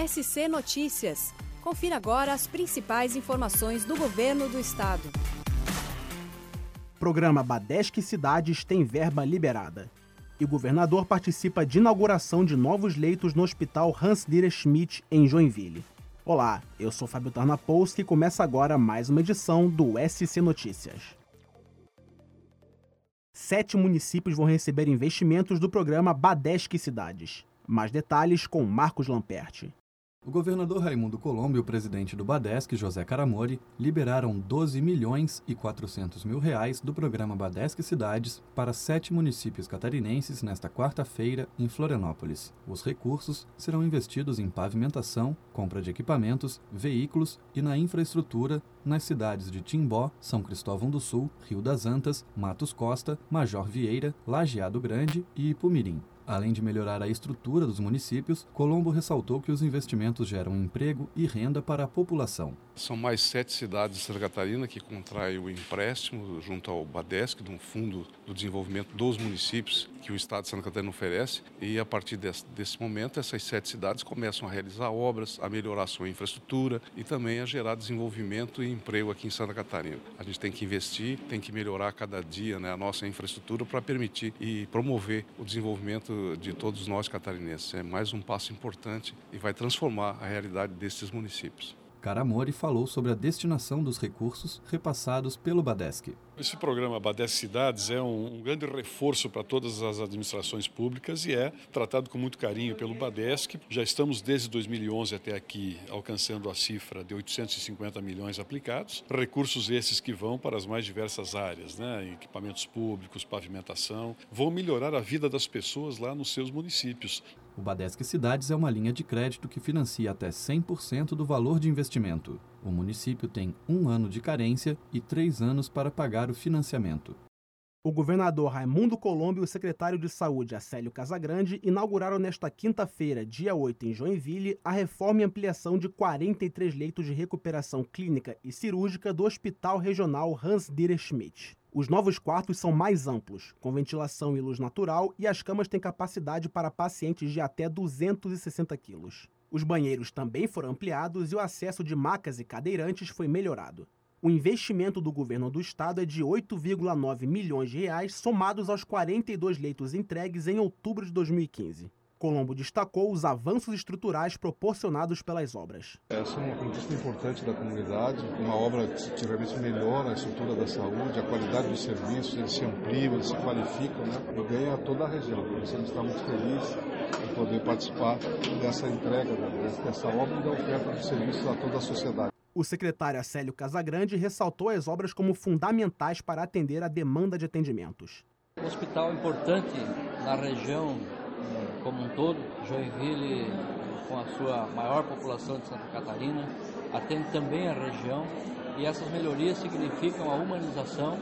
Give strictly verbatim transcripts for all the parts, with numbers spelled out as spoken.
S C Notícias. Confira agora as principais informações do governo do estado. Programa Badesc Cidades tem verba liberada. E o governador participa de inauguração de novos leitos no Hospital Hans-Dieter Schmidt, em Joinville. Olá, eu sou Fábio Tarnopolsky e começa agora mais uma edição do S C Notícias. Sete municípios vão receber investimentos do programa Badesc Cidades. Mais detalhes com Marcos Lamperti. O governador Raimundo Colombo e o presidente do Badesc, José Caramori, liberaram doze milhões e quatrocentos mil reais do programa Badesc Cidades para sete municípios catarinenses nesta quarta-feira em Florianópolis. Os recursos serão investidos em pavimentação, compra de equipamentos, veículos e na infraestrutura nas cidades de Timbó, São Cristóvão do Sul, Rio das Antas, Matos Costa, Major Vieira, Lajeado Grande e Ipumirim. Além de melhorar a estrutura dos municípios, Colombo ressaltou que os investimentos geram emprego e renda para a população. São mais sete cidades de Santa Catarina que contraem o empréstimo junto ao Badesc, de um fundo do desenvolvimento dos municípios que o Estado de Santa Catarina oferece. E a partir desse, desse momento, essas sete cidades começam a realizar obras, a melhorar a sua infraestrutura e também a gerar desenvolvimento e emprego aqui em Santa Catarina. A gente tem que investir, tem que melhorar cada dia, né, a nossa infraestrutura para permitir e promover o desenvolvimento de todos nós catarinenses. É mais um passo importante e vai transformar a realidade desses municípios. Caramori falou sobre a destinação dos recursos repassados pelo Badesc. Esse programa Badesc Cidades é um, um grande reforço para todas as administrações públicas e é tratado com muito carinho pelo Badesc. Já estamos desde dois mil e onze até aqui alcançando a cifra de oitocentos e cinquenta milhões aplicados. Recursos esses que vão para as mais diversas áreas, né? Equipamentos públicos, pavimentação, vão melhorar a vida das pessoas lá nos seus municípios. O Badesc Cidades é uma linha de crédito que financia até cem por cento do valor de investimento. O município tem um ano de carência e três anos para pagar o financiamento. O governador Raimundo Colombo e o secretário de Saúde, Acélio Casagrande, inauguraram nesta quinta-feira, dia oito, em Joinville, a reforma e ampliação de quarenta e três leitos de recuperação clínica e cirúrgica do Hospital Regional Hans-Dieter Schmidt. Os novos quartos são mais amplos, com ventilação e luz natural, e as camas têm capacidade para pacientes de até duzentos e sessenta quilos. Os banheiros também foram ampliados e o acesso de macas e cadeirantes foi melhorado. O investimento do governo do estado é de oito vírgula nove milhões de reais, somados aos quarenta e dois leitos entregues em outubro de dois mil e quinze. Colombo destacou os avanços estruturais proporcionados pelas obras. Essa é uma conquista importante da comunidade, uma obra que realmente melhora a estrutura da saúde, a qualidade dos serviços, eles se ampliam, eles se qualificam, né? E ganha toda a região. Por isso a gente está muito feliz em poder participar dessa entrega, dessa obra e da oferta de serviços a toda a sociedade. O secretário Acélio Casagrande ressaltou as obras como fundamentais para atender a demanda de atendimentos. Um hospital importante na região como um todo, Joinville, com a sua maior população de Santa Catarina, atende também a região e essas melhorias significam a humanização,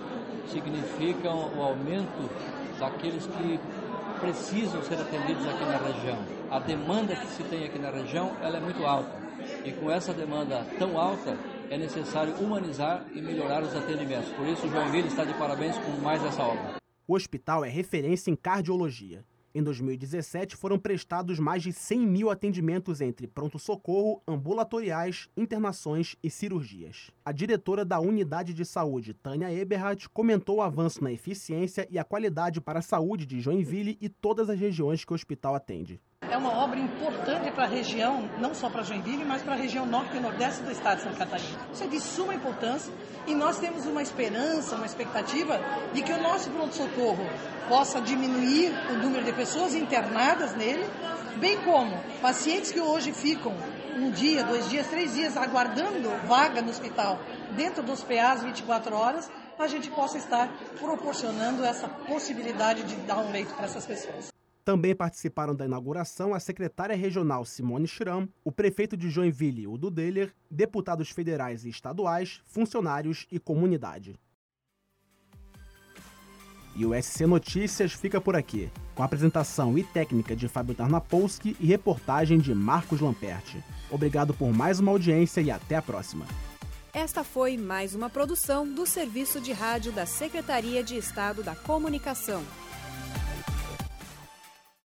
significam o aumento daqueles que precisam ser atendidos aqui na região. A demanda que se tem aqui na região, ela é muito alta e com essa demanda tão alta é necessário humanizar e melhorar os atendimentos. Por isso, Joinville está de parabéns com mais essa obra. O hospital é referência em cardiologia. Em dois mil e dezessete, foram prestados mais de cem mil atendimentos entre pronto-socorro, ambulatoriais, internações e cirurgias. A diretora da Unidade de Saúde, Tânia Eberhardt, comentou o avanço na eficiência e a qualidade para a saúde de Joinville e todas as regiões que o hospital atende. É uma obra importante para a região, não só para Joinville, mas para a região norte e nordeste do estado de Santa Catarina. Isso é de suma importância e nós temos uma esperança, uma expectativa de que o nosso pronto-socorro possa diminuir o número de pessoas internadas nele, bem como pacientes que hoje ficam um dia, dois dias, três dias aguardando vaga no hospital dentro dos P As vinte e quatro horas, a gente possa estar proporcionando essa possibilidade de dar um leito para essas pessoas. Também participaram da inauguração a secretária regional Simone Schramm, o prefeito de Joinville, Udo Deller, deputados federais e estaduais, funcionários e comunidade. E o S C Notícias fica por aqui, com a apresentação e técnica de Fábio Tarnopolsky e reportagem de Marcos Lamperti. Obrigado por mais uma audiência e até a próxima. Esta foi mais uma produção do Serviço de Rádio da Secretaria de Estado da Comunicação.